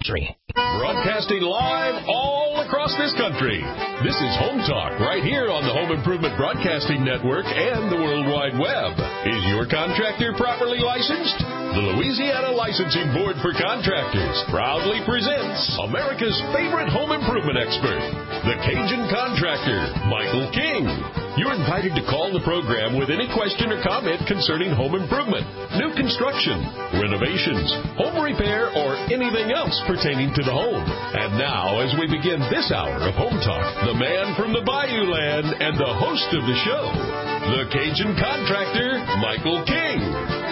Broadcasting live all across this country. This is Home Talk right here on the Home Improvement Broadcasting Network and the World Wide Web. Is your contractor properly licensed? The Louisiana Licensing Board for Contractors proudly presents America's favorite home improvement expert, the Cajun contractor, Michael King. You're invited to call the program with any question or comment concerning home improvement, new construction, renovations, home repair, or anything else pertaining to the home. And now, as we begin this hour of Home Talk, the man from the Bayou Land and the host of the show, the Cajun contractor, Michael King.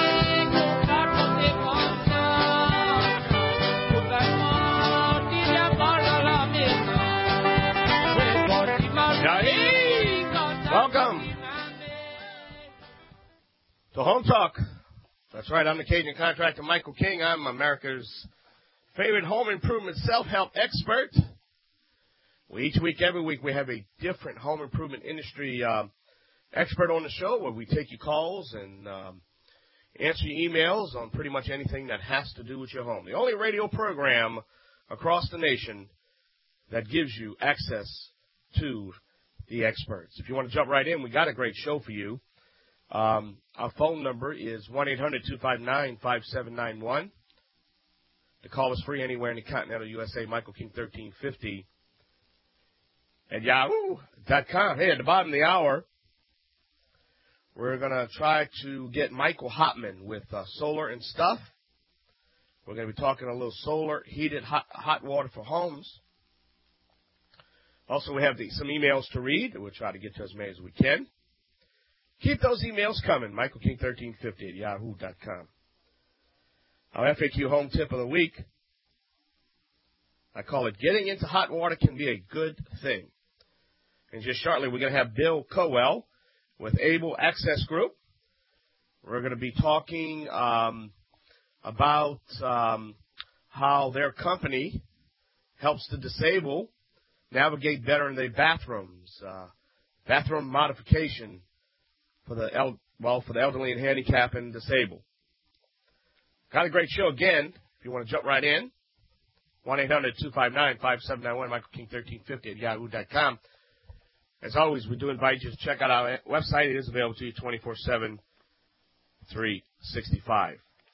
Welcome to Home Talk. That's right, I'm the Cajun contractor, Michael King. I'm America's favorite home improvement self-help expert. Each week, every week, we have a different home improvement industry expert on the show where we take your calls and answer your emails on pretty much anything that has to do with your home. The only radio program across the nation that gives you access to the experts. If you want to jump right in, we got a great show for you. Our phone number is 1-800-259-5791. The call is free anywhere in the continental USA, Michael King 1350 at yahoo.com. Hey, at the bottom of the hour, we're going to try to get Michael Hotman with Solar and Stuff. We're going to be talking a little solar, heated, hot water for homes. Also, we have some emails to read. We'll try to get to as many as we can. Keep those emails coming, michaelking1350 at yahoo.com. Our FAQ home tip of the week, I call it Getting into Hot Water Can Be a Good Thing. And just shortly, we're going to have Bill Cowell with Able Access Group. We're going to be talking about how their company helps the disabled navigate better in their bathrooms, bathroom modification for the elderly and handicapped and disabled. Got a great show again. If you want to jump right in, 1-800-259-5791, Michael King 1350 at yahoo.com. As always, we do invite you to check out our website. It is available to you 24/7, 365.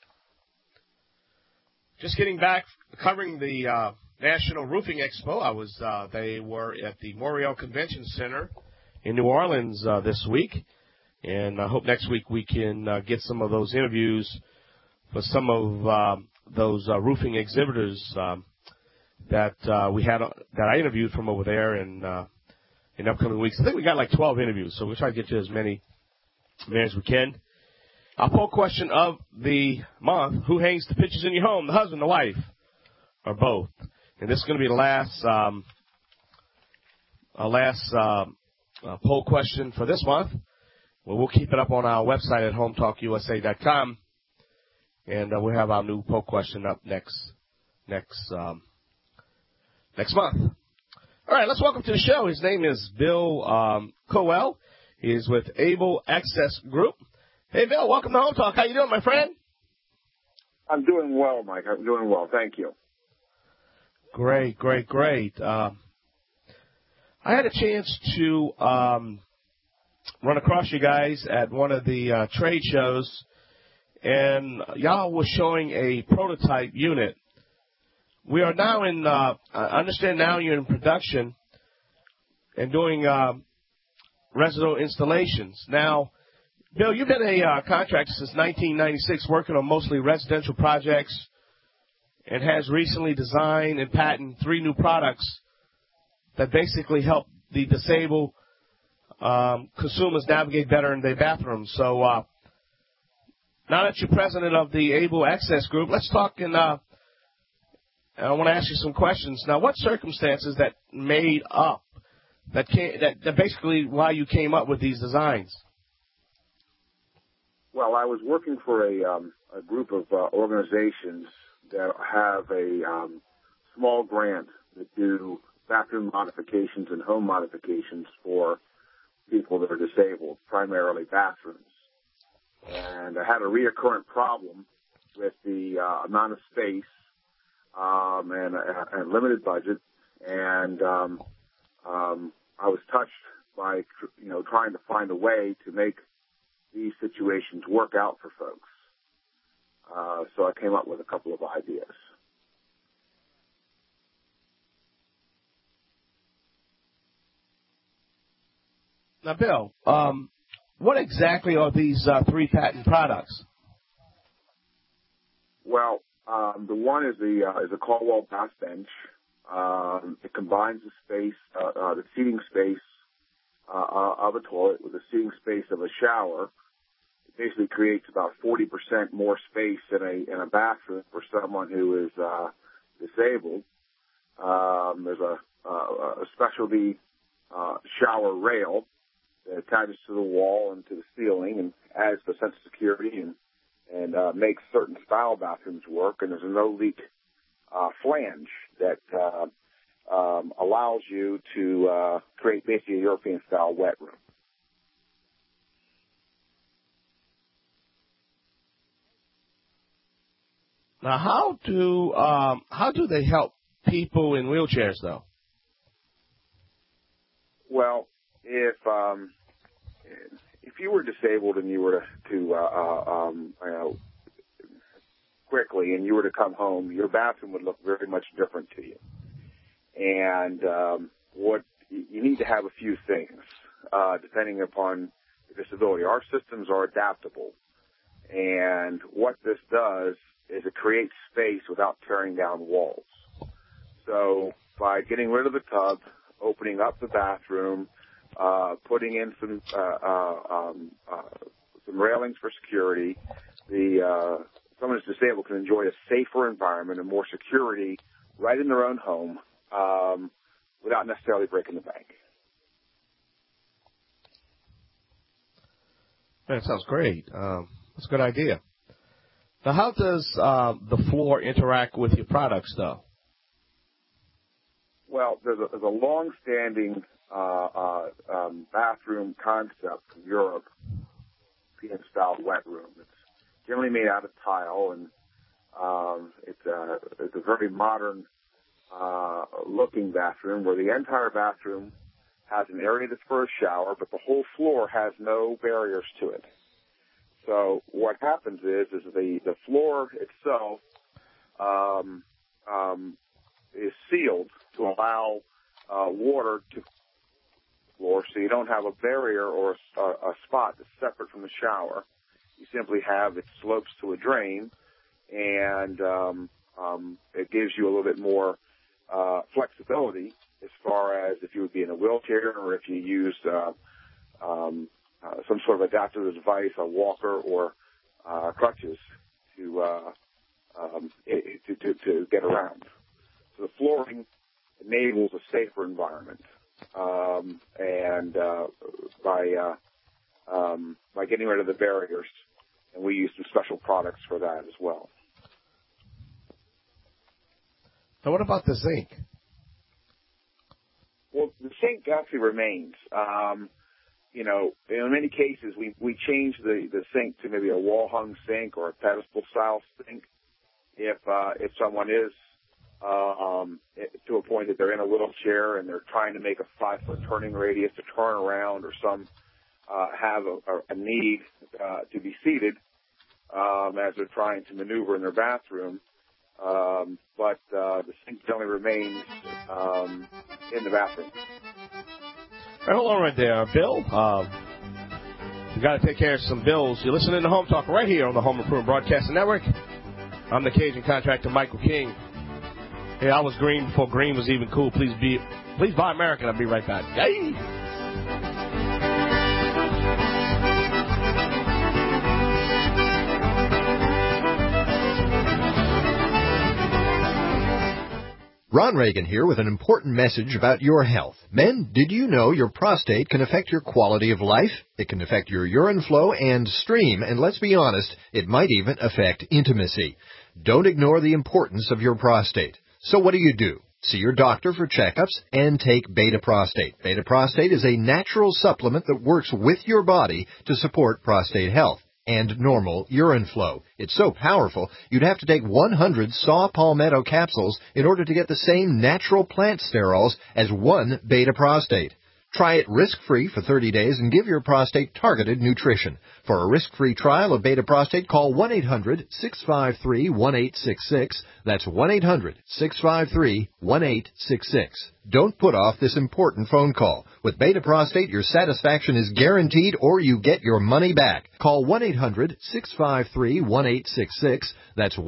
Just getting back, covering the National Roofing Expo. They were at the Morial Convention Center in New Orleans this week, and I hope next week we can get some of those interviews for some of those roofing exhibitors that I interviewed from over there in upcoming weeks. I think we got like 12 interviews, so we'll try to get to as many as we can. Our poll question of the month: who hangs the pictures in your home, the husband, the wife, or both? And this is going to be the last poll question for this month. Well, we'll keep it up on our website at hometalkusa.com, and we'll have our new poll question up next month. All right, let's welcome to the show. His name is Bill Cowell. He is with Able Access Group. Hey, Bill, welcome to Home Talk. How you doing, my friend? I'm doing well, Mike. I'm doing well. Thank you. Great. I had a chance to run across you guys at one of the trade shows, and y'all were showing a prototype unit. We are now I understand now you're in production and doing residential installations. Now, Bill, you've been a contractor since 1996, working on mostly residential projects, and has recently designed and patented 3 new products that basically help the disabled consumers navigate better in their bathrooms. So now that you're president of the Able Access Group, let's talk, and I want to ask you some questions. Now, what circumstances that made up, that basically why you came up with these designs? Well, I was working for a group of organizations that have a small grant that do bathroom modifications and home modifications for people that are disabled, primarily bathrooms. And I had a reoccurrent problem with the amount of space and limited budget, and I was touched by trying to find a way to make these situations work out for folks. So I came up with a couple of ideas. Now, Bill, what exactly are these 3 patent products? Well, the one is the Caldwell Bath Bench. It combines the space, the seating space of a toilet with the seating space of a shower. It basically creates about 40% more space in a bathroom for someone who is disabled. There's a specialty shower rail that attaches to the wall and to the ceiling and adds the sense of security and makes certain style bathrooms work. And there's a no-leak flange that allows you to create basically a European-style wet room. Now, how do they help people in wheelchairs, though? Well, if you were disabled and you were to quickly and you were to come home, your bathroom would look very much different to you. And what you need to have a few things depending upon the disability. Our systems are adaptable, and what this does is it creates space without tearing down walls. So by getting rid of the tub, opening up the bathroom, putting in some railings for security, someone who's disabled can enjoy a safer environment and more security right in their own home without necessarily breaking the bank. That sounds great. That's a good idea. Now, how does the floor interact with your products, though? Well, there's a long-standing bathroom concept from Europe, European-style wet room. It's generally made out of tile, and it's a very modern looking bathroom where the entire bathroom has an area that's for a shower, but the whole floor has no barriers to it. So what happens is the floor itself is sealed to allow water to the floor, so you don't have a barrier or a spot that's separate from the shower. You simply have it slopes to a drain, and it gives you a little bit more flexibility as far as if you would be in a wheelchair or if you used some sort of adaptive device, a walker or crutches to get around. So the flooring enables a safer environment, and by getting rid of the barriers, and we use some special products for that as well. Now, what about the zinc? Well, the sink actually remains. In many cases, we change the sink to maybe a wall-hung sink or a pedestal-style sink if someone is to a point that they're in a wheelchair and they're trying to make a 5-foot turning radius to turn around, or some have a need to be seated as they're trying to maneuver in their bathroom. But the sink generally remains in the bathroom. All right, hold on right there, Bill. We got to take care of some bills. You're listening to Home Talk right here on the Home Improvement Broadcasting Network. I'm the Cajun contractor, Michael King. Hey, I was green before green was even cool. Please buy American. I'll be right back. Yay! Ron Reagan here with an important message about your health. Men, did you know your prostate can affect your quality of life? It can affect your urine flow and stream, and let's be honest, it might even affect intimacy. Don't ignore the importance of your prostate. So what do? See your doctor for checkups and take Beta Prostate. Beta Prostate is a natural supplement that works with your body to support prostate health. and normal urine flow. It's so powerful, you'd have to take 100 saw palmetto capsules in order to get the same natural plant sterols as one Beta Prostate. Try it risk-free for 30 days and give your prostate targeted nutrition. For a risk-free trial of Beta Prostate, call 1-800-653-1866. That's 1-800-653-1866. Don't put off this important phone call. With Beta Prostate, your satisfaction is guaranteed or you get your money back. Call 1-800-653-1866. That's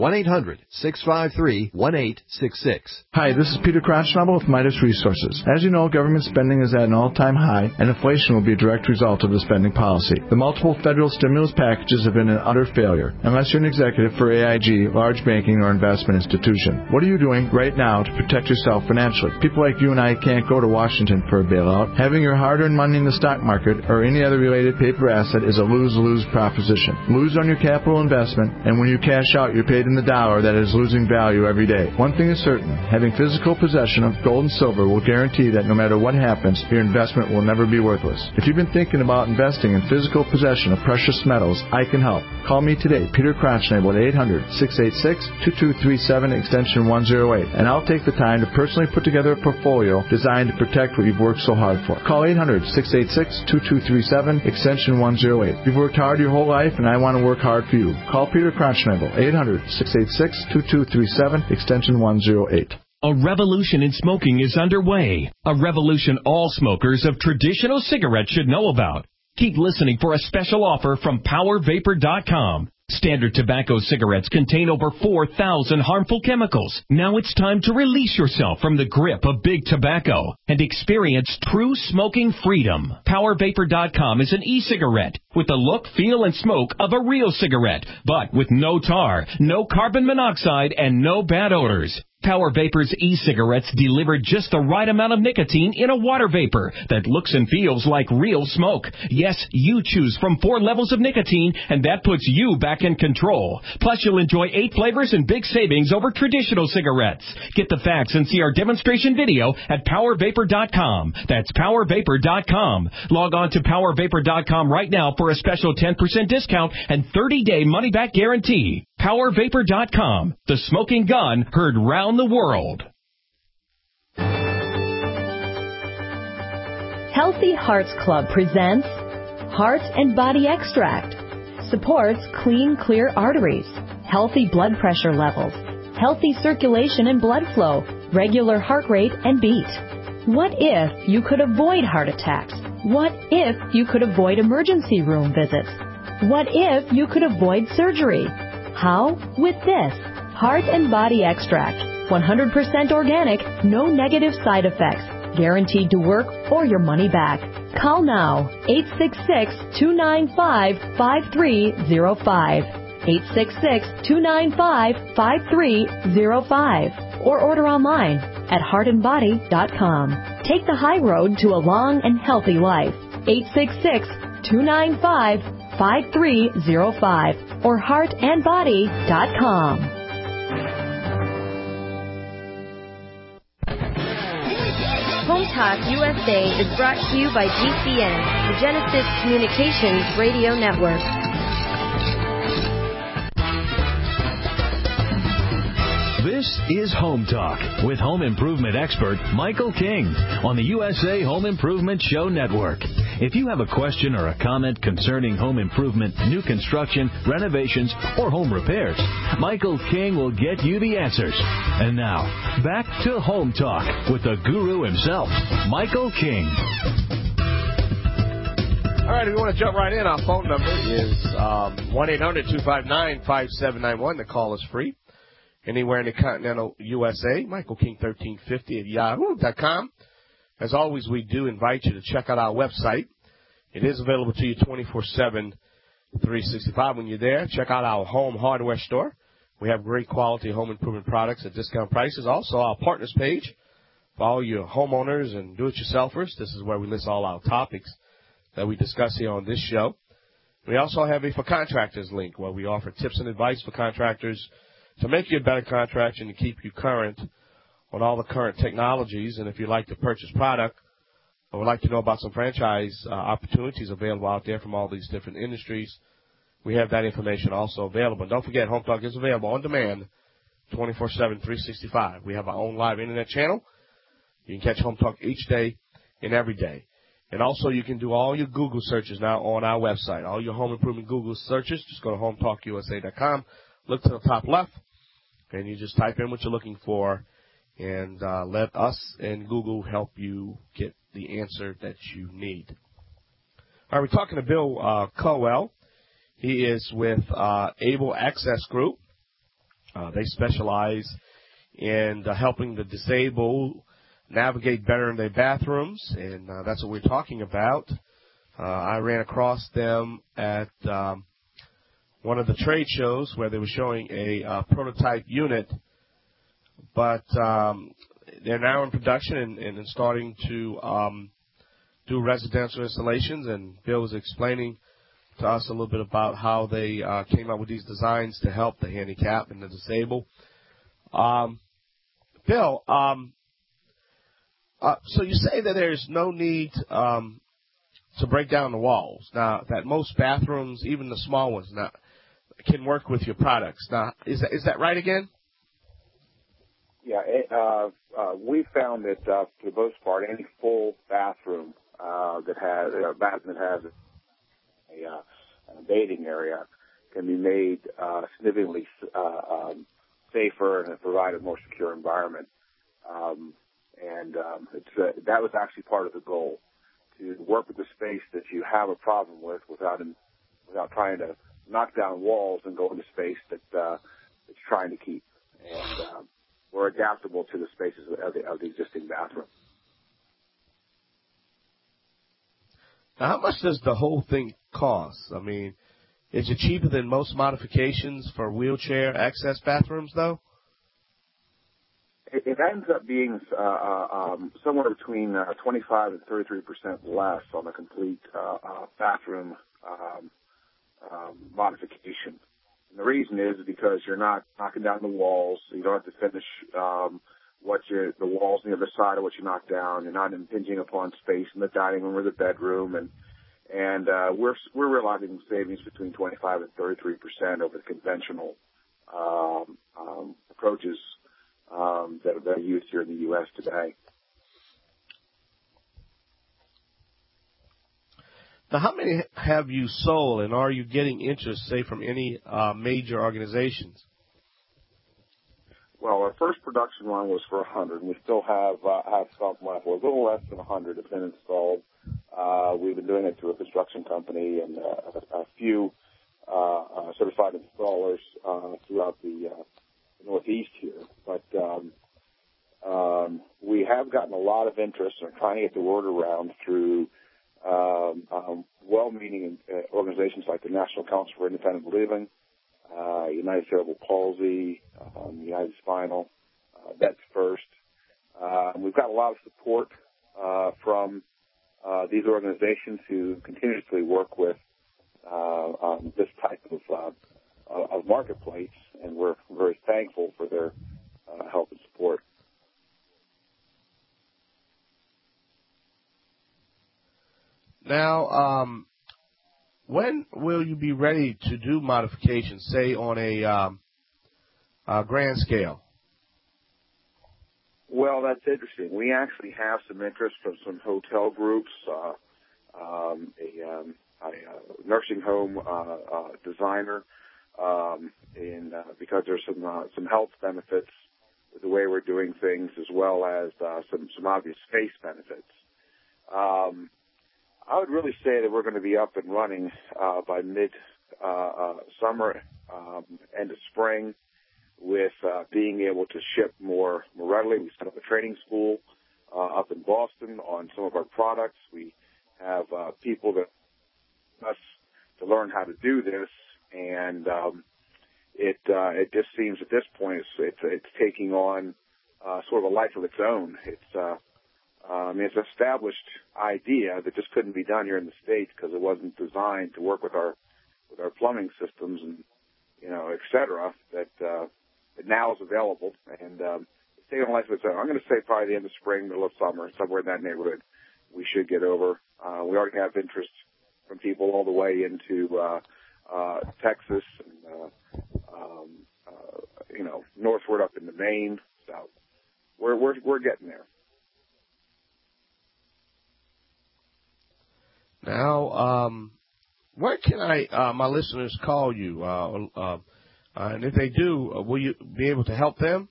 1-800-653-1866. Hi, this is Peter Crotchnobble with Midas Resources. As you know, government spending is at an all-time high, and inflation will be a direct result of the spending policy. The multiple federal stimulus packages have been an utter failure, unless you're an executive for AIG, large banking or investment institution. What are you doing right now to protect yourself financially? People like you and I can't go to Washington for a bailout. Having your hard-earned money in the stock market or any other related paper asset is a lose-lose proposition. Lose on your capital investment, and when you cash out, you're paid in the dollar that is losing value every day. One thing is certain, having physical possession of gold and silver will guarantee that no matter what happens, your investment will never be worthless. If you've been thinking about investing in physical possession of precious metals, I can help. Call me today, Peter Crotchnable, at 800-686-2237, extension 108, and I'll take the time to personally put together a portfolio designed to protect what you've worked so hard for. Call 800-686-2237, extension 108. You've worked hard your whole life, and I want to work hard for you. Call Peter Crotchnable, 800-686-2237, extension 108. A revolution in smoking is underway. A revolution all smokers of traditional cigarettes should know about. Keep listening for a special offer from PowerVapor.com. Standard tobacco cigarettes contain over 4,000 harmful chemicals. Now it's time to release yourself from the grip of big tobacco and experience true smoking freedom. PowerVapor.com is an e-cigarette with the look, feel, and smoke of a real cigarette, but with no tar, no carbon monoxide, and no bad odors. Power Vapor's e-cigarettes deliver just the right amount of nicotine in a water vapor that looks and feels like real smoke. Yes, you choose from 4 levels of nicotine, and that puts you back in control. Plus, you'll enjoy 8 flavors and big savings over traditional cigarettes. Get the facts and see our demonstration video at PowerVapor.com. That's PowerVapor.com. Log on to PowerVapor.com right now for a special 10% discount and 30-day money-back guarantee. PowerVapor.com, the smoking gun heard round the world. Healthy Hearts Club presents Heart and Body Extract. Supports clean, clear arteries, healthy blood pressure levels, healthy circulation and blood flow, regular heart rate and beat. What if you could avoid heart attacks? What if you could avoid emergency room visits? What if you could avoid surgery? How? With this Heart and Body Extract. 100% organic, no negative side effects. Guaranteed to work or your money back. Call now. 866-295-5305. 866-295-5305. Or order online at heartandbody.com. Take the high road to a long and healthy life. 866-295-5305 or heartandbody.com. Home Talk USA is brought to you by GCN, the Genesis Communications Radio Network. This is Home Talk with home improvement expert Michael King on the USA Home Improvement Show Network. If you have a question or a comment concerning home improvement, new construction, renovations, or home repairs, Michael King will get you the answers. And now, back to Home Talk with the guru himself, Michael King. All right, if you want to jump right in, our phone number is 1-800-259-5791. The call is free. Anywhere in the continental USA, Michael King 1350 at yahoo.com. As always, we do invite you to check out our website. It is available to you 24/7, 365. When you're there, check out our home hardware store. We have great quality home improvement products at discount prices. Also, our partners page for all your homeowners and do-it-yourselfers. This is where we list all our topics that we discuss here on this show. We also have a For Contractors link where we offer tips and advice for contractors to make you a better contractor and to keep you current on all the current technologies. And if you'd like to purchase product or would like to know about some franchise opportunities available out there from all these different industries, we have that information also available. And don't forget, Home Talk is available on demand 24/7, 365. We have our own live internet channel. You can catch Home Talk each day and every day. And also, you can do all your Google searches now on our website. All your home improvement Google searches, just go to HomeTalkUSA.com, look to the top left, and you just type in what you're looking for, and let us and Google help you get the answer that you need. All right, we're talking to Bill Colwell. He is with Able Access Group. They specialize in helping the disabled navigate better in their bathrooms, and that's what we're talking about. I ran across them at one of the trade shows where they were showing a prototype unit, but they're now in production and starting to do residential installations, and Bill was explaining to us a little bit about how they came up with these designs to help the handicapped and the disabled. Bill, so you say that there's no need to break down the walls. Now, that most bathrooms, even the small ones, now can work with your products. Now, is that right again? Yeah, we found that for the most part, any full bathroom that has a bathroom that has a bathing area can be made significantly safer and provide a more secure environment. That was actually part of the goal, to work with the space that you have a problem with without trying to knock down walls and go into space that it's trying to keep. And we're adaptable to the spaces of the existing bathroom. Now, how much does the whole thing cost? I mean, is it cheaper than most modifications for wheelchair access bathrooms, though? It ends up being somewhere between 25 and 33% less on a complete bathroom modification. And the reason is because you're not knocking down the walls. You don't have to finish the walls on the other side of what you knock down. You're not impinging upon space in the dining room or the bedroom, and we're realizing savings between 25 and 33% over the conventional approaches that are used here in the U.S. today. Now, how many have you sold, and are you getting interest, say, from any major organizations? Well, our first production run was for 100, and we still have some left. We're a little less than 100 have been installed. We've been doing it through a construction company and a few certified installers throughout the Northeast here. But we have gotten a lot of interest in trying to get the word around through well-meaning organizations like the National Council for Independent Living, United Cerebral Palsy, United Spinal, Vets First. We've got a lot of support from these organizations who continuously work with this type of marketplace, and we're very thankful for their help and support. Now, when will you be ready to do modifications, say, on a grand scale? Well, that's interesting. We actually have some interest from some hotel groups, a nursing home designer, because there's some health benefits with the way we're doing things, as well as some obvious space benefits. I would really say that we're going to be up and running by mid-summer, end of spring, with being able to ship more readily. We set up a training school up in Boston on some of our products. We have people that us to learn how to do this, and it just seems at this point it's taking on sort of a life of its own. It's an established idea that just couldn't be done here in the States because it wasn't designed to work with our plumbing systems and et cetera. That now is available, and it's taking on a life of its own. I'm going to say probably the end of spring, middle of summer, somewhere in that neighborhood, we should get over. We already have interest from people all the way into Texas, and northward up into Maine. So we're getting there. Now, where can my listeners call you? And if they do, will you be able to help them?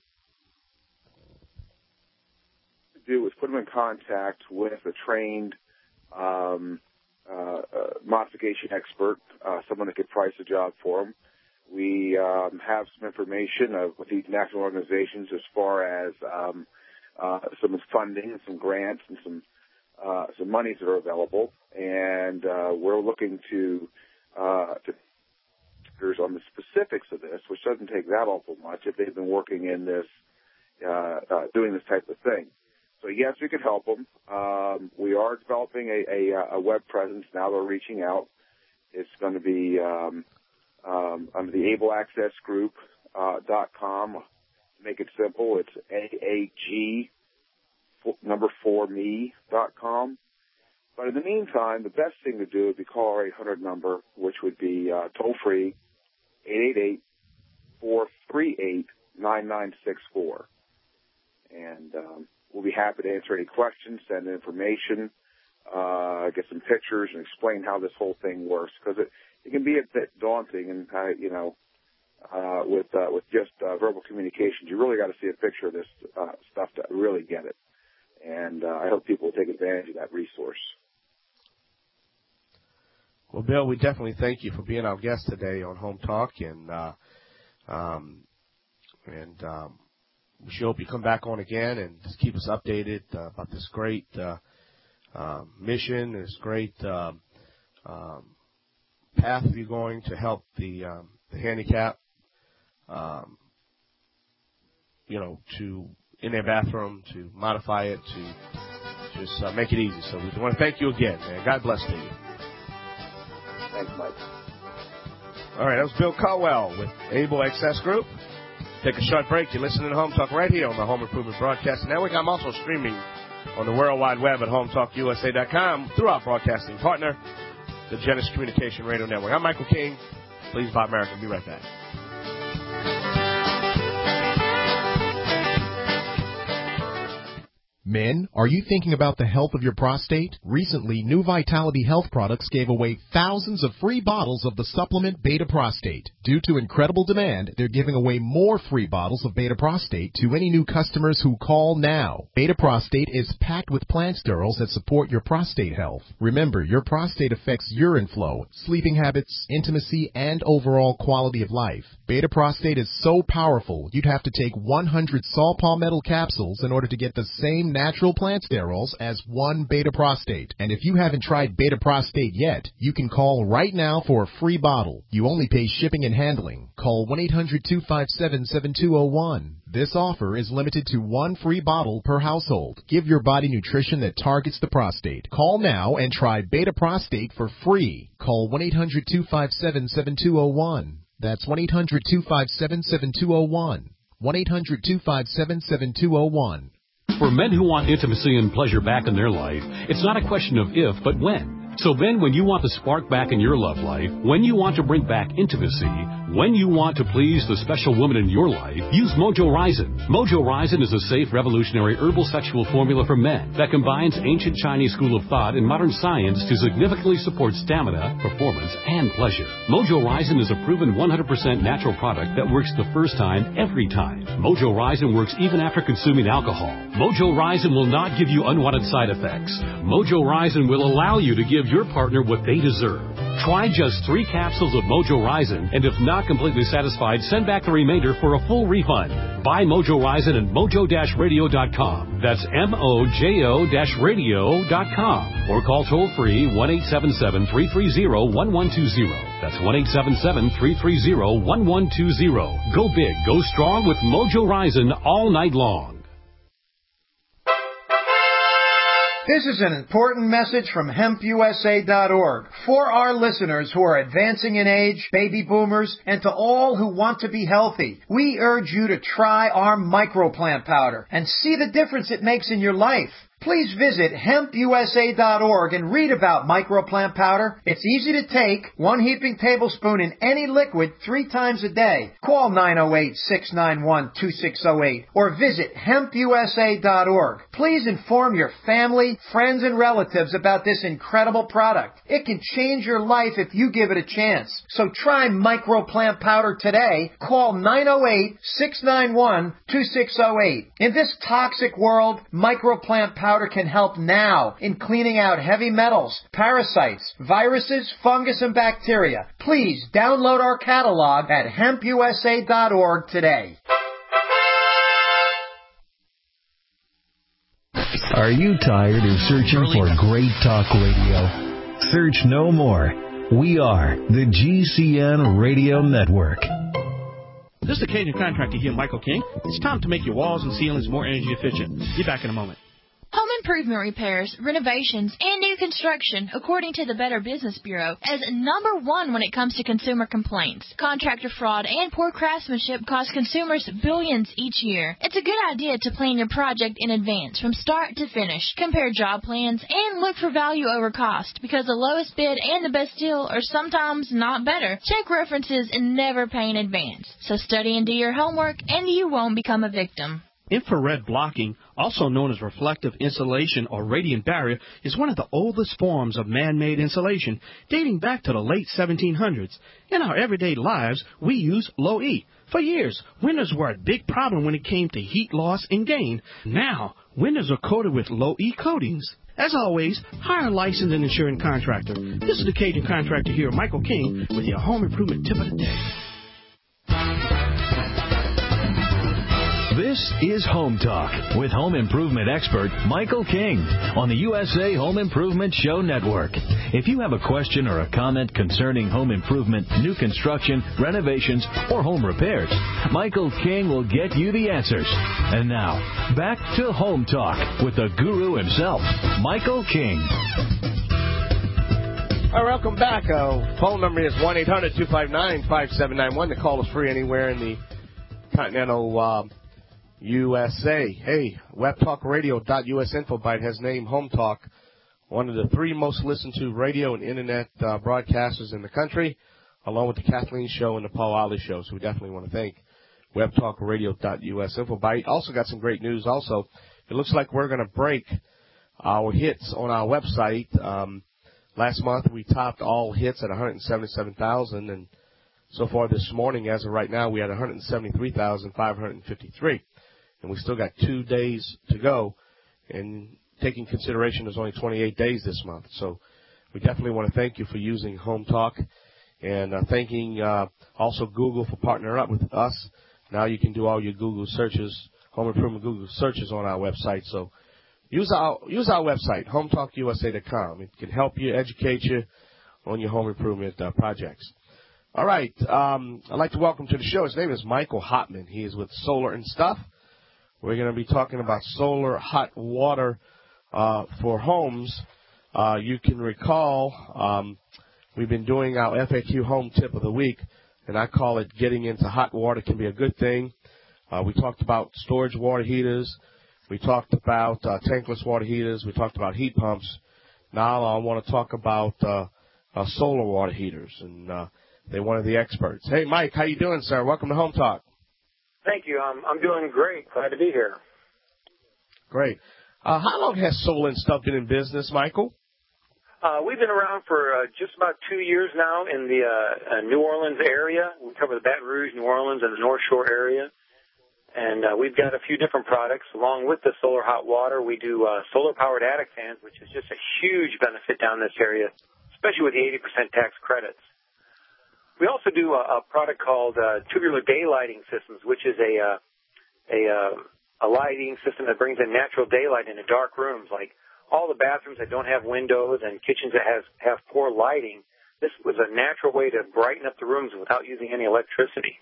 What we do is put them in contact with a trained modification expert, someone that could price a job for them. We have some information with these national organizations as far as some funding and some grants and some monies that are available, and we're looking to on the specifics of this, which doesn't take that awful much if they've been working in this, doing this type of thing. So yes, we could help them. We are developing a web presence now. They're reaching out. It's going to be under the AbleAccessGroup.com. To make it simple, it's AAG4me.com. But in the meantime, the best thing to do would be call our 800 number, which would be toll-free, 888-438-9964. And we'll be happy to answer any questions, send information, get some pictures, and explain how this whole thing works. Because it can be a bit daunting, and with just verbal communications, you really got to see a picture of this stuff to really get it. And I hope people will take advantage of that resource. Well, Bill, we definitely thank you for being our guest today on Home Talk, and we sure hope you come back on again and just keep us updated about this great mission, this great path you're going to help the handicapped, to in their bathroom, to modify it, to just make it easy. So we want to thank you again, man. God bless to you. Thanks, Mike. All right, that was Bill Caldwell with Able Access Group. Take a short break. You're listening to Home Talk right here on the Home Improvement Broadcasting Network. I'm also streaming on the World Wide Web at HomeTalkUSA.com through our broadcasting partner, the Genesis Communication Radio Network. I'm Michael King. Please buy American. Be right back. Men, are you thinking about the health of your prostate? Recently, New Vitality Health Products gave away thousands of free bottles of the supplement Beta Prostate. Due to incredible demand, they're giving away more free bottles of Beta Prostate to any new customers who call now. Beta Prostate is packed with plant sterols that support your prostate health. Remember, your prostate affects urine flow, sleeping habits, intimacy, and overall quality of life. Beta Prostate is so powerful, you'd have to take 100 saw palmetto capsules in order to get the same natural plant sterols as one Beta Prostate. And if you haven't tried Beta Prostate yet, you can call right now for a free bottle. You only pay shipping and handling. Call 1-800-257-7201. This offer is limited to one free bottle per household. Give your body nutrition that targets the prostate. Call now and try Beta Prostate for free. Call 1-800-257-7201. That's 1-800-257-7201. 1-800-257-7201. For men who want intimacy and pleasure back in their life, it's not a question of if, but when. So then when you want the spark back in your love life, when you want to bring back intimacy, when you want to please the special woman in your life, use Mojo Ryzen. Mojo Ryzen is a safe, revolutionary herbal sexual formula for men that combines ancient Chinese school of thought and modern science to significantly support stamina, performance, and pleasure. Mojo Ryzen is a proven 100% natural product that works the first time, every time. Mojo Ryzen works even after consuming alcohol. Mojo Ryzen will not give you unwanted side effects. Mojo Ryzen will allow you to give your partner what they deserve. Try just 3 capsules of Mojo Ryzen, and if not completely satisfied, send back the remainder for a full refund. Buy Mojo Ryzen at mojo-radio.com. That's mojo-radio.com. Or call toll-free 1-877-330-1120. That's 1-877-330-1120. Go big, go strong with Mojo Ryzen all night long. This is an important message from HempUSA.org for our listeners who are advancing in age, baby boomers, and to all who want to be healthy. We urge you to try our microplant powder and see the difference it makes in your life. Please visit hempusa.org and read about microplant powder. It's easy to take, 1 heaping tablespoon in any liquid 3 times a day. Call 908-691-2608 or visit hempusa.org. Please inform your family, friends, and relatives about this incredible product. It can change your life if you give it a chance. So try microplant powder today. Call 908-691-2608. In this toxic world, microplant powder can help now in cleaning out heavy metals, parasites, viruses, fungus, and bacteria. Please download our catalog at hempusa.org today. Are you tired of searching for great talk radio? Search no more. We are the GCN Radio Network. This is the Cajun Contractor here, Michael King. It's time to make your walls and ceilings more energy efficient. Be back in a moment. Home improvement repairs, renovations, and new construction, according to the Better Business Bureau, as #1 when it comes to consumer complaints. Contractor fraud and poor craftsmanship cost consumers billions each year. It's a good idea to plan your project in advance, from start to finish. Compare job plans and look for value over cost, because the lowest bid and the best deal are sometimes not better. Check references and never pay in advance. So study and do your homework, and you won't become a victim. Infrared blocking, also known as reflective insulation or radiant barrier, is one of the oldest forms of man-made insulation, dating back to the late 1700s. In our everyday lives, we use low E. For years, windows were a big problem when it came to heat loss and gain. Now, windows are coated with low E coatings. As always, hire a licensed and insured contractor. This is the Cajun Contractor here, Michael King, with your home improvement tip of the day. This is Home Talk with home improvement expert Michael King on the USA Home Improvement Show Network. If you have a question or a comment concerning home improvement, new construction, renovations, or home repairs, Michael King will get you the answers. And now, back to Home Talk with the guru himself, Michael King. All right, welcome back. Phone number is 1-800-259-5791. The call is free anywhere in the continental USA. Hey, webtalkradio.us InfoBite has named Home Talk one of the 3 most listened to radio and internet broadcasters in the country, along with the Kathleen Show and the Paul Ollie Show. So we definitely want to thank webtalkradio.us InfoBite. Also got some great news. Also, it looks like we're going to break our hits on our website. Last month we topped all hits at 177,000, and so far this morning, as of right now, we had 173,553. And we still got 2 days to go. And taking consideration there's only 28 days this month. So we definitely want to thank you for using Home Talk. And thanking also Google for partnering up with us. Now you can do all your Google searches, home improvement Google searches on our website. So use our website, hometalkusa.com. It can help you, educate you on your home improvement projects. All right. I'd like to welcome to the show. His name is Michael Hotman. He is with Solar and Stuff. We're going to be talking about solar hot water for homes. You can recall we've been doing our FAQ home tip of the week, and I call it getting into hot water can be a good thing. We talked about storage water heaters. We talked about tankless water heaters. We talked about heat pumps. Now I want to talk about solar water heaters, and they're one of the experts. Hey, Mike, how you doing, sir? Welcome to Home Talk. Thank you. I'm doing great. Glad to be here. Great. How long has Solar and Stuff been in business, Michael? We've been around for just about 2 years now in the New Orleans area. We cover the Baton Rouge, New Orleans, and the North Shore area. And we've got a few different products. Along with the solar hot water, we do solar-powered attic fans, which is just a huge benefit down this area, especially with the 80% tax credits. We also do a product called tubular daylighting systems, which is a lighting system that brings in natural daylight into dark rooms, like all the bathrooms that don't have windows and kitchens that have poor lighting. This was a natural way to brighten up the rooms without using any electricity.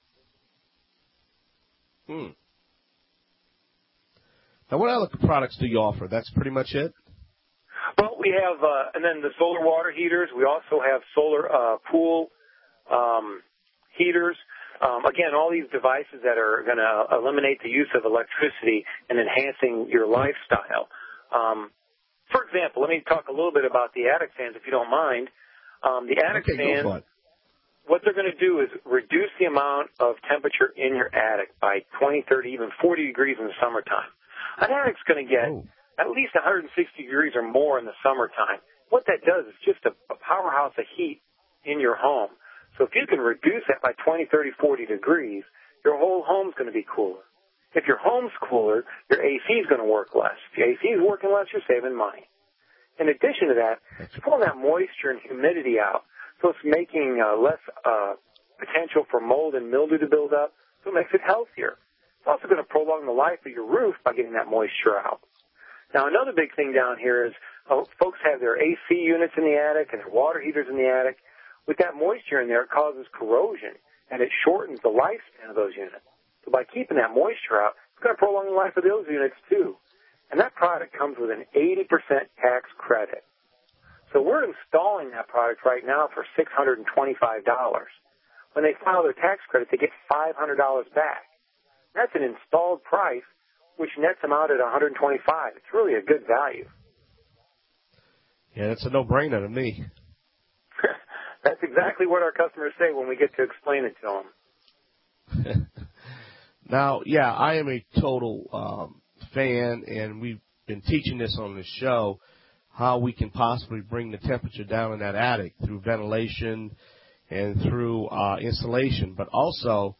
Now, what other products do you offer? That's pretty much it? Well, we have, and then the solar water heaters. We also have solar pool heaters. Again, all these devices that are going to eliminate the use of electricity and enhancing your lifestyle. For example, let me talk a little bit about the attic fans, if you don't mind. The attic fans, what they're going to do is reduce the amount of temperature in your attic by 20, 30, even 40 degrees in the summertime. An attic's going to get at least 160 degrees or more in the summertime. What that does is just a powerhouse of heat in your home. So if you can reduce that by 20, 30, 40 degrees, your whole home's going to be cooler. If your home's cooler, your AC is going to work less. If your AC is working less, you're saving money. In addition to that, it's pulling that moisture and humidity out, so it's making less potential for mold and mildew to build up, so it makes it healthier. It's also going to prolong the life of your roof by getting that moisture out. Now, another big thing down here is folks have their AC units in the attic and their water heaters in the attic. With that moisture in there, it causes corrosion, and it shortens the lifespan of those units. So by keeping that moisture out, it's going to prolong the life of those units, too. And that product comes with an 80% tax credit. So we're installing that product right now for $625. When they file their tax credit, they get $500 back. That's an installed price, which nets them out at $125. It's really a good value. Yeah, that's a no-brainer to me. That's exactly what our customers say when we get to explain it to them. Now, yeah, I am a total fan, and we've been teaching this on the show, how we can possibly bring the temperature down in that attic through ventilation and through insulation, but also,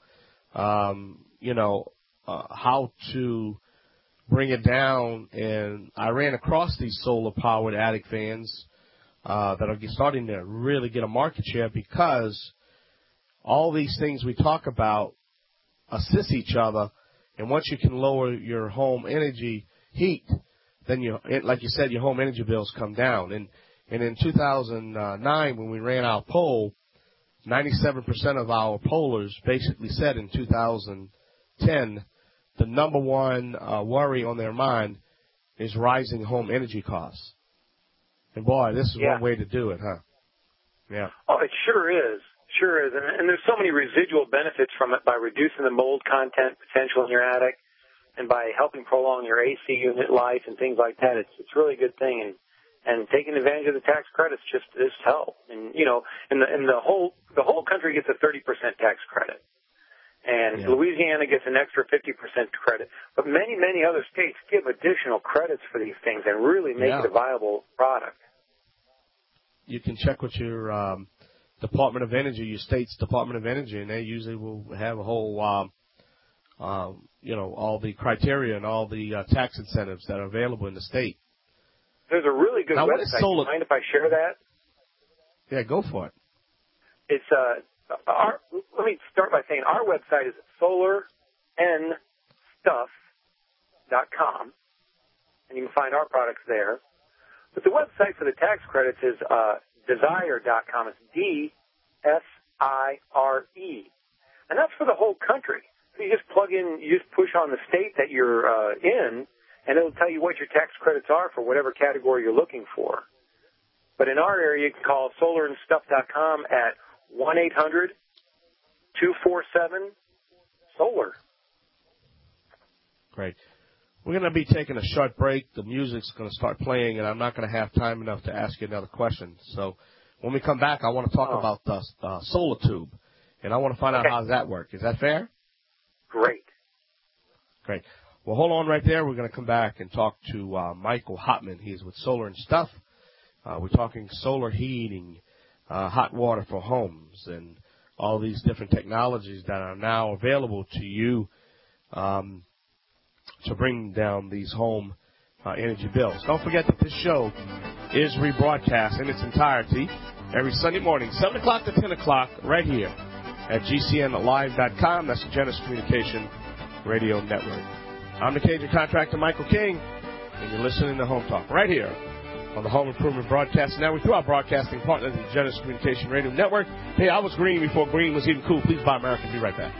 how to bring it down. And I ran across these solar-powered attic fans that are starting to really get a market share, because all these things we talk about assist each other. And once you can lower your home energy heat, then like you said, your home energy bills come down. And in 2009, when we ran our poll, 97% of our pollers basically said in 2010, the number one worry on their mind is rising home energy costs. And boy, this is one way to do it, huh? Yeah. Oh, it sure is. Sure is. And there's so many residual benefits from it by reducing the mold content potential in your attic and by helping prolong your AC unit life and things like that. It's really a good thing. And taking advantage of the tax credits just help. And, the whole country gets a 30% tax credit. And Louisiana gets an extra 50% credit. But many, many other states give additional credits for these things and really make it a viable product. You can check with your Department of Energy, your state's Department of Energy, and they usually will have a whole, all the criteria and all the tax incentives that are available in the state. There's a really good website. Do you mind if I share that? Yeah, go for it. It's let me start by saying our website is solarnstuff.com, and you can find our products there. But the website for the tax credits is desire.com. It's DSIRE. And that's for the whole country. So you just push on the state that you're in, and it'll tell you what your tax credits are for whatever category you're looking for. But in our area, you can call solarnstuff.com at 1-800-247-SOLAR. Great. We're going to be taking a short break. The music's going to start playing, and I'm not going to have time enough to ask you another question. So when we come back, I want to talk about the solar tube, and I want to find out how does that work. Is that fair? Great. Great. Well, hold on right there. We're going to come back and talk to Michael Hopman. He's with Solar and Stuff. We're talking solar heating, hot water for homes, and all these different technologies that are now available to you to bring down these home energy bills. Don't forget that this show is rebroadcast in its entirety every Sunday morning, 7 o'clock to 10 o'clock, right here at GCNlive.com. That's the Genesis Communication Radio Network. I'm the Cajun Contractor, Michael King, and you're listening to Home Talk right here on the Home Improvement Broadcasting Network through our broadcasting partners, the Genesis Communication Radio Network. Hey, I was green before green was even cool. Please buy American. Be right back.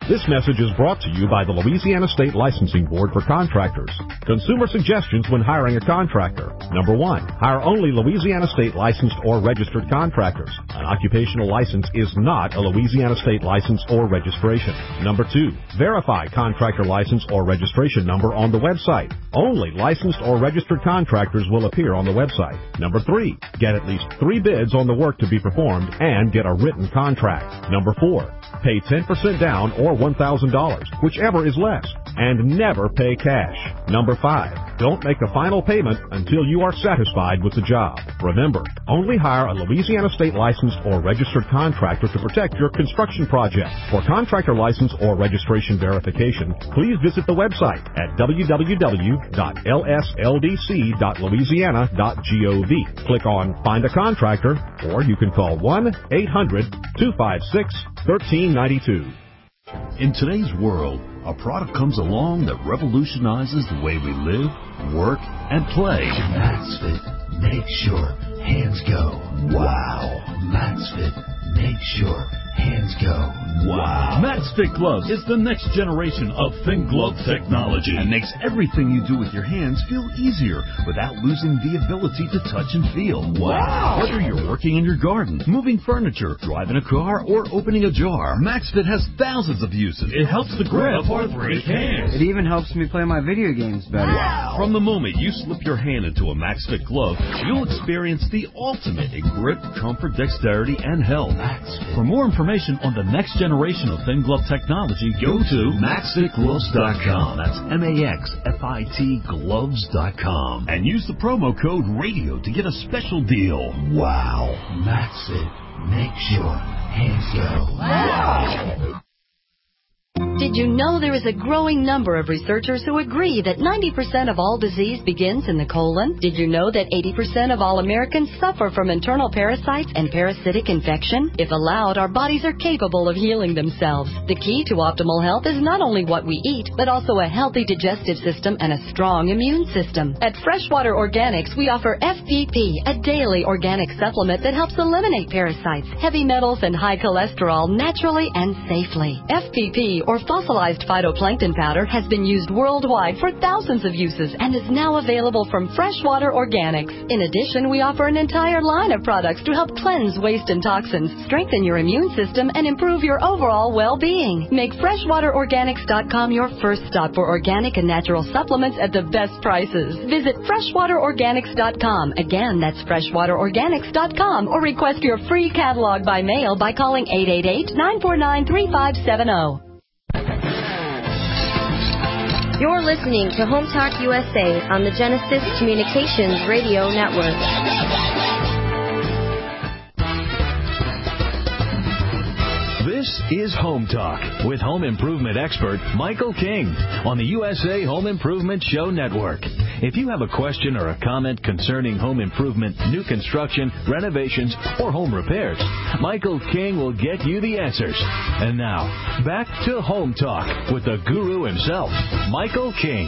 This message is brought to you by the Louisiana State Licensing Board for Contractors. Consumer suggestions when hiring a contractor. Number 1, hire only Louisiana State licensed or registered contractors. An occupational license is not a Louisiana State license or registration. Number 2, verify contractor license or registration number on the website. Only licensed or registered contractors will appear on the website. Number 3, get at least 3 bids on the work to be performed and get a written contract. Number 4, pay 10% down or $1,000, whichever is less, and never pay cash. Number 5, don't make a final payment until you are satisfied with the job. Remember, only hire a Louisiana State licensed or registered contractor to protect your construction project. For contractor license or registration verification, please visit the website at www.lsldc.louisiana.gov. Click on Find a Contractor, or you can call 1-800-256-1392. In today's world, a product comes along that revolutionizes the way we live, work, and play. MaxFit, make sure hands go. Wow. MaxFit, make sure hands go. Wow. MaxFit Gloves is the next generation of thin glove technology and makes everything you do with your hands feel easier without losing the ability to touch and feel. Wow. Whether you're working in your garden, moving furniture, driving a car, or opening a jar, MaxFit has thousands of uses. It helps the grip of arthritic hands. It even helps me play my video games better. Wow. From the moment you slip your hand into a MaxFit glove, you'll experience the ultimate in grip, comfort, dexterity, and health. MaxFit. For more information on the next generation of thin glove technology, go to MaxFitGloves.com. That's MaxFit Gloves.com. And use the promo code RADIO to get a special deal. Wow. MaxFit. Make sure hands go. Wow. Did you know there is a growing number of researchers who agree that 90% of all disease begins in the colon? Did you know that 80% of all Americans suffer from internal parasites and parasitic infection? If allowed, our bodies are capable of healing themselves. The key to optimal health is not only what we eat, but also a healthy digestive system and a strong immune system. At Freshwater Organics, we offer FPP, a daily organic supplement that helps eliminate parasites, heavy metals, and high cholesterol naturally and safely. FPP, or fossilized phytoplankton powder, has been used worldwide for thousands of uses and is now available from Freshwater Organics. In addition, we offer an entire line of products to help cleanse waste and toxins, strengthen your immune system, and improve your overall well-being. Make FreshwaterOrganics.com your first stop for organic and natural supplements at the best prices. Visit FreshwaterOrganics.com. Again, that's FreshwaterOrganics.com, or request your free catalog by mail by calling 888-949-3570. You're listening to Home Talk USA on the Genesis Communications Radio Network. This is Home Talk with home improvement expert Michael King on the USA Home Improvement Show Network. If you have a question or a comment concerning home improvement, new construction, renovations, or home repairs, Michael King will get you the answers. And now, back to Home Talk with the guru himself, Michael King.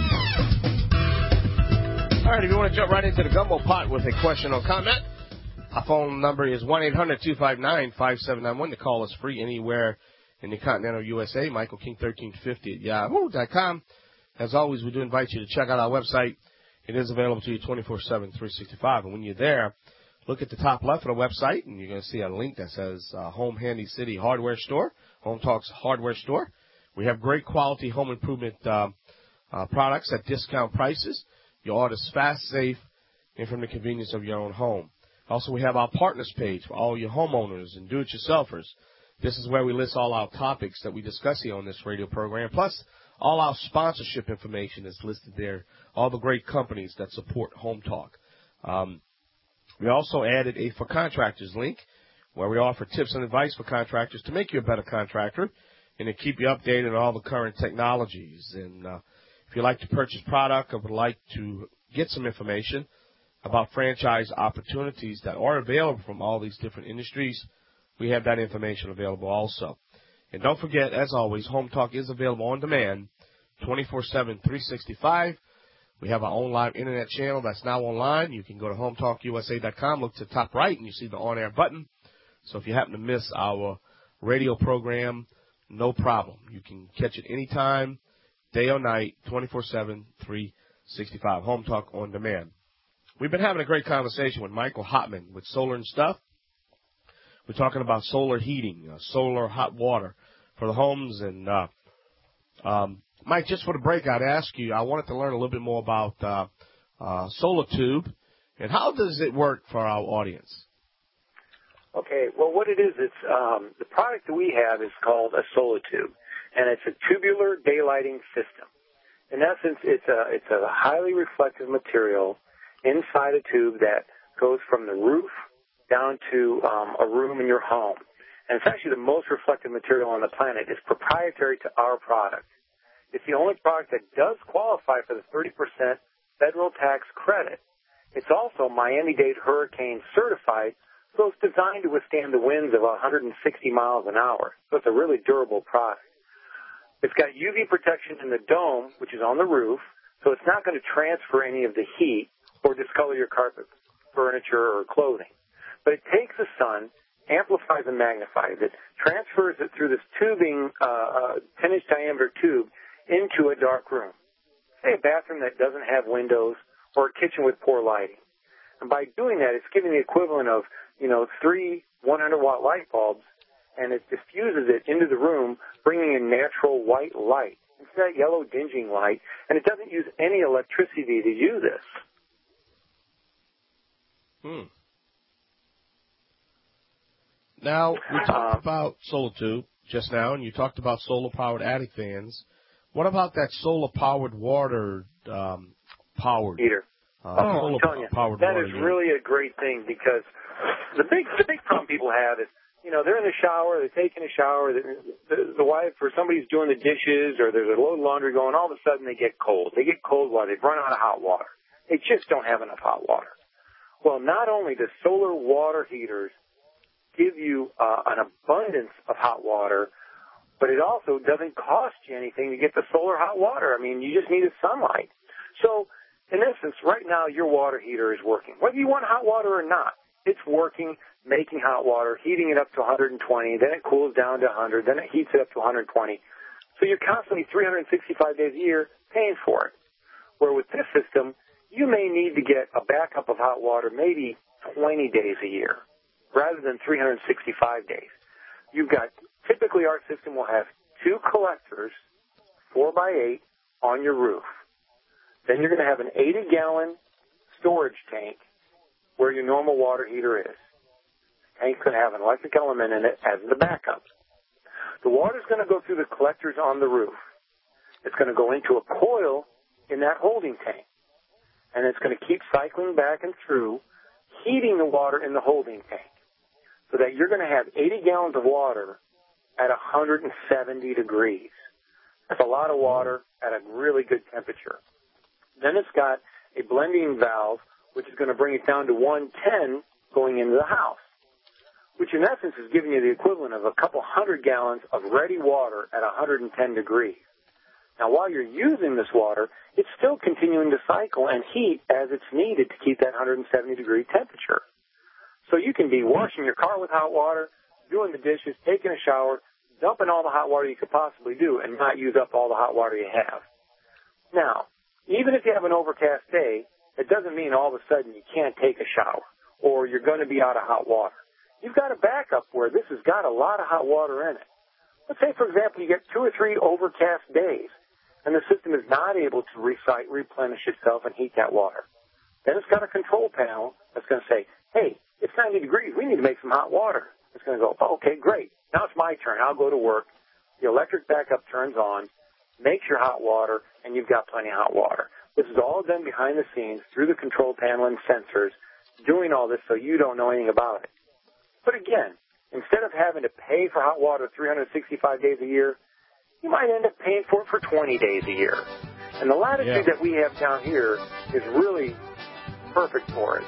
All right, if you want to jump right into the gumbo pot with a question or comment, our phone number is 1-800-259-5791. The call is free anywhere in the continental USA. Michael King 1350 at yahoo.com. As always, we do invite you to check out our website. It is available to you 24/7, 365. And when you're there, look at the top left of the website, and you're going to see a link that says Home Handy City Hardware Store, Home Talk's Hardware Store. We have great quality home improvement products at discount prices. Your order's fast, safe, and from the convenience of your own home. Also, we have our partners page for all your homeowners and do-it-yourselfers. This is where we list all our topics that we discuss here on this radio program, plus all our sponsorship information is listed there, all the great companies that support Home Talk. We also added a For Contractors link where we offer tips and advice for contractors to make you a better contractor and to keep you updated on all the current technologies. And if you'd like to purchase product or would like to get some information about franchise opportunities that are available from all these different industries, we have that information available also. And don't forget, as always, Home Talk is available on demand 24/7, 365. We have our own live internet channel that's now online. You can go to HomeTalkUSA.com, look to the top right, and you see the on-air button. So if you happen to miss our radio program no problem. You can catch it anytime, day or night, 24/7, 365. Home Talk on Demand. We've been having a great conversation with Michael Hotman with Solar and Stuff. We're talking about solar heating, solar hot water for the homes. And, Mike, just for the break, I'd ask you, I wanted to learn a little bit more about Solar Tube. And how does it work for our audience? Okay, well, what it is, it's the product that we have is called a Solar Tube, and it's a tubular daylighting system. In essence, it's a highly reflective material inside a tube that goes from the roof down to a room in your home. And it's actually the most reflective material on the planet. It's proprietary to our product. It's the only product that does qualify for the 30% federal tax credit. It's also Miami-Dade hurricane certified, so it's designed to withstand the winds of 160 miles an hour. So it's a really durable product. It's got UV protection in the dome, which is on the roof, so it's not going to transfer any of the heat or discolor your carpet, furniture, or clothing. But it takes the sun, amplifies and magnifies it, transfers it through this tubing, 10-inch diameter tube into a dark room. Say a bathroom that doesn't have windows or a kitchen with poor lighting. And by doing that, it's giving the equivalent of, 3 100-watt light bulbs, and it diffuses it into the room, bringing in natural white light. It's that yellow dinging light, and it doesn't use any electricity to do this. Now, we talked about Solar Tube just now, and you talked about solar-powered attic fans. What about that solar-powered water powered heater? I'm telling you, that is really a great thing, because the big problem people have is, they're in the shower, they're taking a shower, the wife or somebody's doing the dishes, or there's a load of laundry going, all of a sudden they get cold. They get cold while they've run out of hot water. They just don't have enough hot water. Well, not only do solar water heaters give you an abundance of hot water, but it also doesn't cost you anything to get the solar hot water. I mean, you just need the sunlight. So, in essence, right now your water heater is working. Whether you want hot water or not, it's working, making hot water, heating it up to 120, then it cools down to 100, then it heats it up to 120. So you're constantly 365 days a year paying for it. Where with this system, you may need to get a backup of hot water maybe 20 days a year rather than 365 days. You've got, typically our system will have 2 collectors, 4x8, on your roof. Then you're going to have an 80-gallon storage tank where your normal water heater is. The tank's going to have an electric element in it as the backup. The water's going to go through the collectors on the roof. It's going to go into a coil in that holding tank. And it's going to keep cycling back and through, heating the water in the holding tank, so that you're going to have 80 gallons of water at 170 degrees. That's a lot of water at a really good temperature. Then it's got a blending valve, which is going to bring it down to 110 going into the house, which in essence is giving you the equivalent of a couple 100 gallons of ready water at 110 degrees. Now, while you're using this water, it's still continuing to cycle and heat as it's needed to keep that 170-degree temperature. So you can be washing your car with hot water, doing the dishes, taking a shower, dumping all the hot water you could possibly do, and not use up all the hot water you have. Now, even if you have an overcast day, it doesn't mean all of a sudden you can't take a shower or you're going to be out of hot water. You've got a backup where this has got a lot of hot water in it. Let's say, for example, you get 2 or 3 overcast days, and the system is not able to replenish itself and heat that water. Then it's got a control panel that's going to say, hey, it's 90 degrees. We need to make some hot water. It's going to go, oh, okay, great. Now it's my turn. I'll go to work. The electric backup turns on, makes your hot water, and you've got plenty of hot water. This is all done behind the scenes through the control panel and sensors, doing all this so you don't know anything about it. But again, instead of having to pay for hot water 365 days a year, you might end up paying for it for 20 days a year. And the latitude that we have down here is really perfect for it.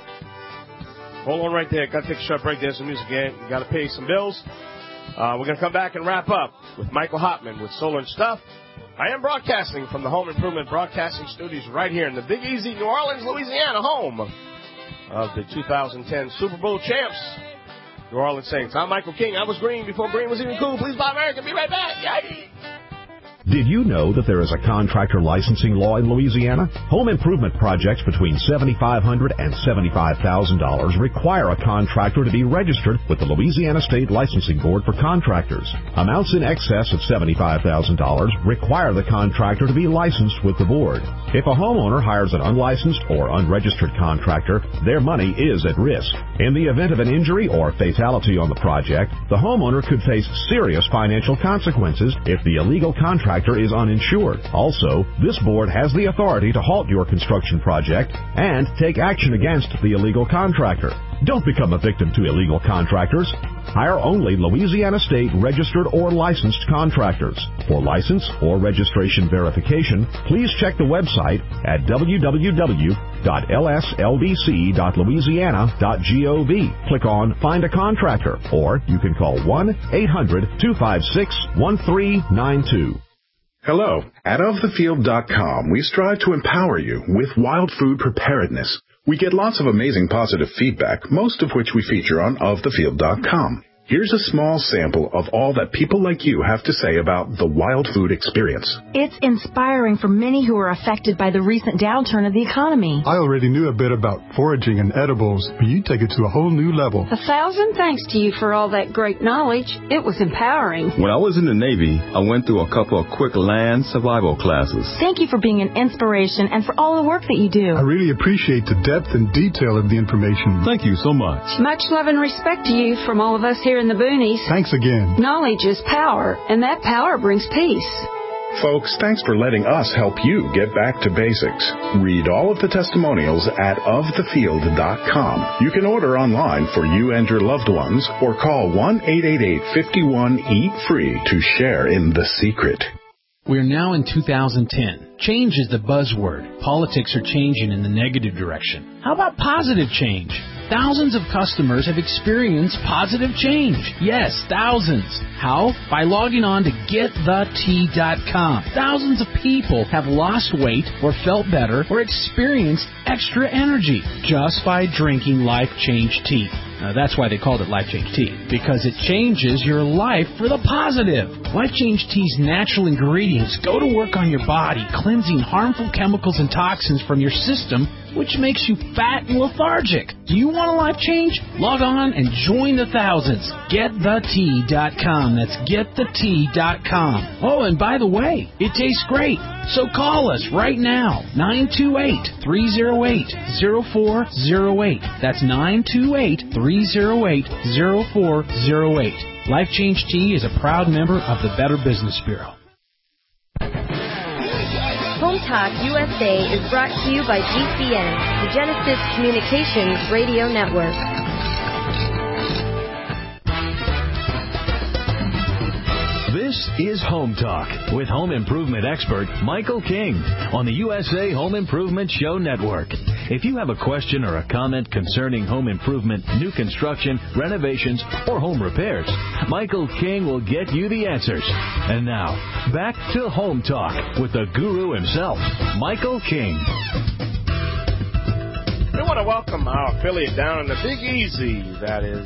Hold on right there. Got to take a short break. There's some music again. We got to pay some bills. We're going to come back and wrap up with Michael Hotman with Solar and Stuff. I am broadcasting from the Home Improvement Broadcasting Studios right here in the Big Easy, New Orleans, Louisiana, home of the 2010 Super Bowl champs. New Orleans Saints. I'm Michael King. I was green before green was even cool. Please buy American. Be right back. Yay! Did you know that there is a contractor licensing law in Louisiana? Home improvement projects between $7,500 and $75,000 require a contractor to be registered with the Louisiana State Licensing Board for Contractors. Amounts in excess of $75,000 require the contractor to be licensed with the board. If a homeowner hires an unlicensed or unregistered contractor, their money is at risk. In the event of an injury or fatality on the project, the homeowner could face serious financial consequences if the illegal contractor is uninsured. Also, this board has the authority to halt your construction project and take action against the illegal contractor. Don't become a victim to illegal contractors. Hire only Louisiana State registered or licensed contractors. For license or registration verification, please check the website at www.lslbc.louisiana.gov. Click on Find a Contractor, or you can call 1-800-256-1392. Hello. At OfTheField.com, we strive to empower you with wild food preparedness. We get lots of amazing positive feedback, most of which we feature on OfTheField.com. Here's a small sample of all that people like you have to say about the wild food experience. It's inspiring for many who are affected by the recent downturn of the economy. I already knew a bit about foraging and edibles, but you take it to a whole new level. 1,000 thanks to you for all that great knowledge. It was empowering. When I was in the Navy, I went through a couple of quick land survival classes. Thank you for being an inspiration and for all the work that you do. I really appreciate the depth and detail of the information. Thank you so much. Much love and respect to you from all of us here in the boonies. Thanks again. Knowledge is power, and that power brings peace. Folks, thanks for letting us help you get back to basics. Read all of the testimonials at ofthefield.com. You can order online for you and your loved ones, or call 1-888-51-EAT-FREE to share in the secret. We're now in 2010. Change is the buzzword. Politics are changing in the negative direction. How about positive change? Thousands of customers have experienced positive change. Yes, thousands. How? By logging on to GetTheT.com. Thousands of people have lost weight or felt better or experienced extra energy just by drinking Life Change Tea. Now, that's why they called it Life Change Tea, because it changes your life for the positive. Life Change Tea's natural ingredients go to work on your body, cleansing harmful chemicals and toxins from your system, which makes you fat and lethargic. Do you want a life change? Log on and join the thousands. GetTheT.com. That's GetTheT.com. Oh, and by the way, it tastes great. So call us right now, 928-308-0408. That's 928-308-0408. Life Change Tea is a proud member of the Better Business Bureau. Home Talk USA is brought to you by GCN, the Genesis Communications Radio Network. This is Home Talk with home improvement expert Michael King on the USA Home Improvement Show Network. If you have a question or a comment concerning home improvement, new construction, renovations, or home repairs, Michael King will get you the answers. And now, back to Home Talk with the guru himself, Michael King. We want to welcome our affiliate down in the Big Easy. That is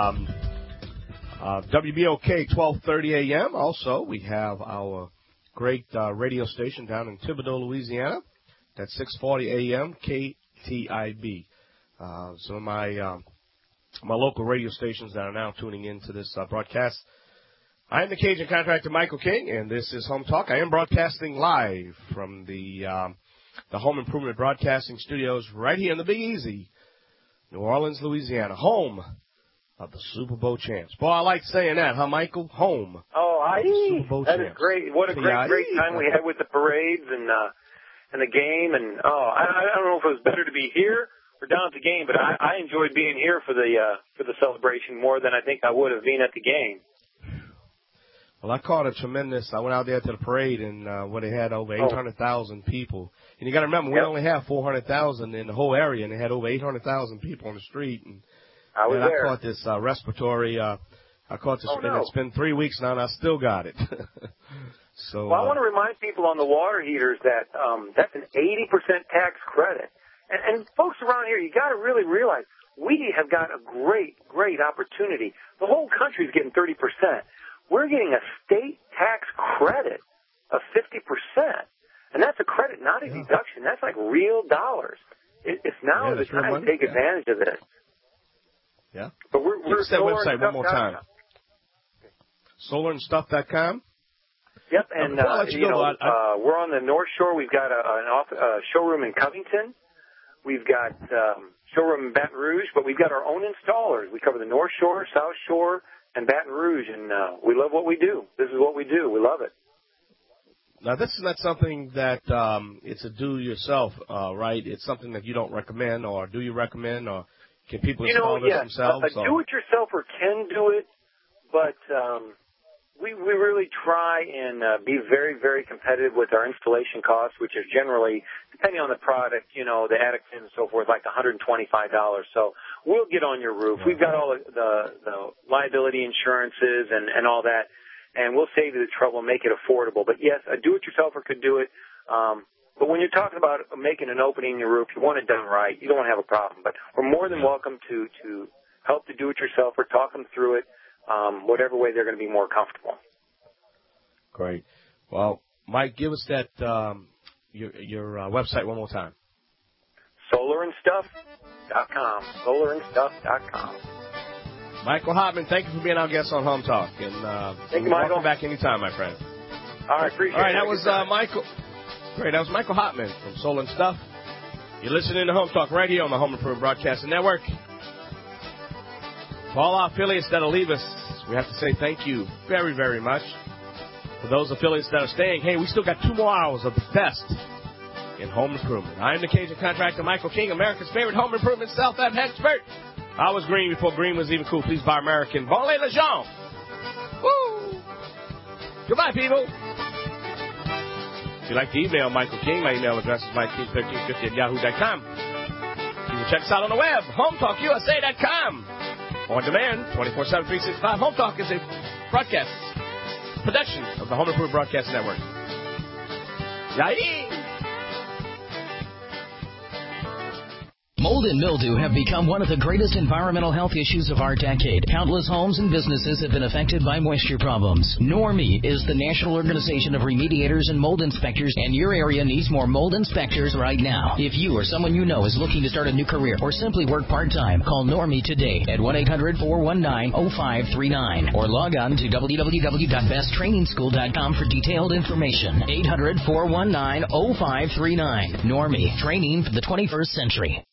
WBOK 1230 AM. Also, we have our great radio station down in Thibodaux, Louisiana. That's 640 AM KTIB. Some of my local radio stations that are now tuning into this broadcast. I am the Cajun contractor Michael King, and this is Home Talk. I am broadcasting live from the Home Improvement Broadcasting Studios right here in the Big Easy, New Orleans, Louisiana, home of the Super Bowl champs. Boy, I like saying that, huh, Michael? Home. Oh, Super Bowl that champs. is great. What a great time we had with the parades and the game. And I don't know if it was better to be here or down at the game, but I enjoyed being here for the celebration more than I think I would have been at the game. Well, I caught a tremendous. I went out there to the parade, and where they had over 800,000 people. And you got to remember, we only have 400,000 in the whole area, and they had over 800,000 people on the street. And I was there. I caught this respiratory. I caught this, and it's been 3 weeks now, and I still got it. So. Well, I want to remind people on the water heaters that that's an 80% tax credit. And folks around here, you got to really realize we have got a great, great opportunity. The whole country is getting 30%. We're getting a state tax credit of 50%. And that's a credit, not a deduction. That's like real dollars. It's now the time to take advantage of this. Yeah. But we're that website one more time. Solarandstuff.com? Yep, and we're on the North Shore. We've got a showroom in Covington. We've got showroom in Baton Rouge, but we've got our own installers. We cover the North Shore, South Shore, and Baton Rouge, and we love what we do. This is what we do. We love it. Now, this is not something that it's a do-yourself, right? It's something that you don't recommend, or do you recommend, or can people install this themselves? A do-it-yourselfer can do it, but we really try and be very, very competitive with our installation costs, which is generally, depending on the product, the attic and so forth, like $125. So we'll get on your roof. We've got all the liability insurances and all that, and we'll save you the trouble and make it affordable. But, yes, a do-it-yourselfer could do it. But when you're talking about making an opening in your roof, you want it done right. You don't want to have a problem. But we're more than welcome to help the do-it-yourselfer, talk them through it, whatever way they're going to be more comfortable. Great. Well, Mike, give us that your website one more time. Solarandstuff.com. Solarandstuff.com. Michael Hotman, thank you for being our guest on Home Talk. And thank you, Michael. Welcome back anytime, my friend. All right, appreciate it. All right, that was Michael. Great, that was Michael Hotman from Solar and Stuff. You're listening to Home Talk Radio on the Home Improvement Broadcasting Network. For all our affiliates that'll leave us, we have to say thank you very, very much. For those affiliates that are staying, hey, we still got 2 more hours of the best in home improvement. I am the Cajun contractor, Michael King, America's favorite home improvement self-help expert. I was green before green was even cool. Please buy American. Bon les gens. Woo! Goodbye, people. If you'd like to email Michael King, my email address is MikeKing1350@yahoo.com. You can check us out on the web, HomeTalkUSA.com. On demand, 24/7, 365. Home Talk is a broadcast production of the Home Improvement Broadcast Network. Yay! Mold and mildew have become one of the greatest environmental health issues of our decade. Countless homes and businesses have been affected by moisture problems. NORMI is the National Organization of Remediators and Mold Inspectors, and your area needs more mold inspectors right now. If you or someone you know is looking to start a new career or simply work part-time, call NORMI today at 1-800-419-0539 or log on to www.besttrainingschool.com for detailed information. 800-419-0539. NORMI, training for the 21st century.